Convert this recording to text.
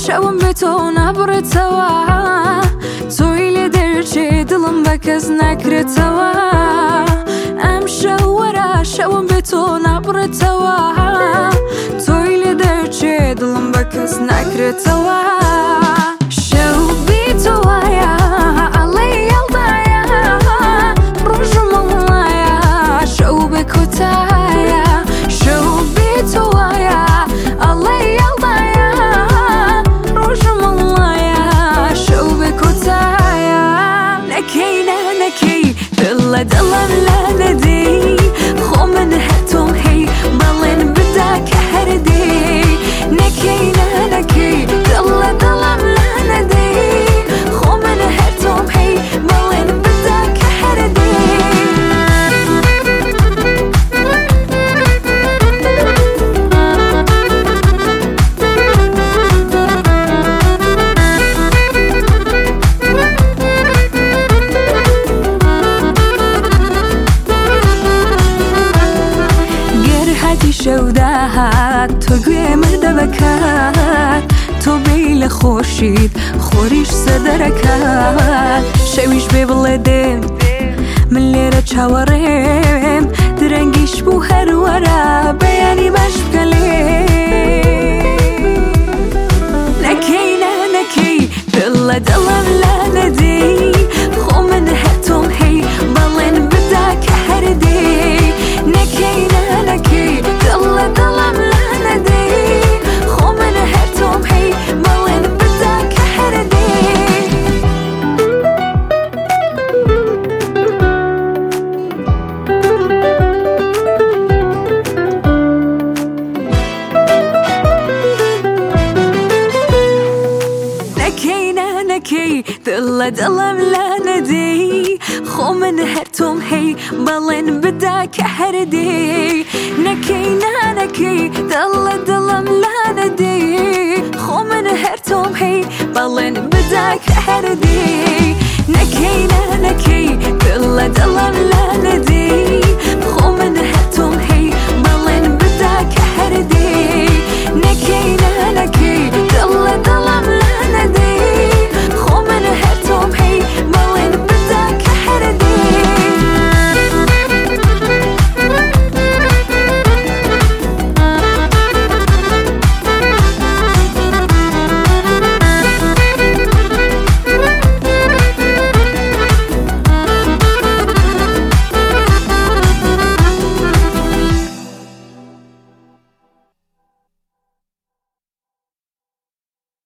شەوم بێتەوە نابڕێتەوە تۆی لێ دەرچێ دڵم بە کەس ناکرێتەوە ئەم شەوەرە شەوم بێتەوە نابڕێتەوە تۆی لێ دەرچێ دڵم بە کەس ناکرێتەوە شەو بێتەوەیە ئەڵێ هەڵدایە ڕۆژم وڵایە شەو بێ کۆتایە شەو بێتەوەیە ئەڵێ هەڵدایە ڕۆژم وڵایە شەو بێ کۆتایە نەکەی نەکەی دڵ لە دڵم لا نەدەی خۆ من هەتۆم هەی بەڵێن بدا کە هەردەی نەکەی نەکەی دڵ لە دڵم لا نەدەی خۆ من هەتۆم هەی بەڵێن بدا کە هەردەی شەو داهات تۆ گوێ مردە بەکات تۆ بێی لە خۆشیت خۆریش سەدەرەکات شەویش بێ بڵێ دێم من لێرە چاوەڕێم درەنگیش بوو هەروەرە بەیانی باش بکە لێ نەکەی نەکەی دڵ لە دڵم لا نەدەی خۆ من هەتۆم هەی بەڵێن بدا کە هەردەی نەکەی نەکەی دڵ لە دڵم لا نەدەی خۆ من هەتۆم هەی بەڵێن بدا کە هەردەی نەکەی دڵ لە دڵم لا نەدەی خۆ من هەتۆم هەی بەڵێن بدا کە هەردەی نەکەی نەکەی دڵ لە دڵم لا نەدەی خۆ من هەتۆم هەی بەڵێن بدا کە هەردەی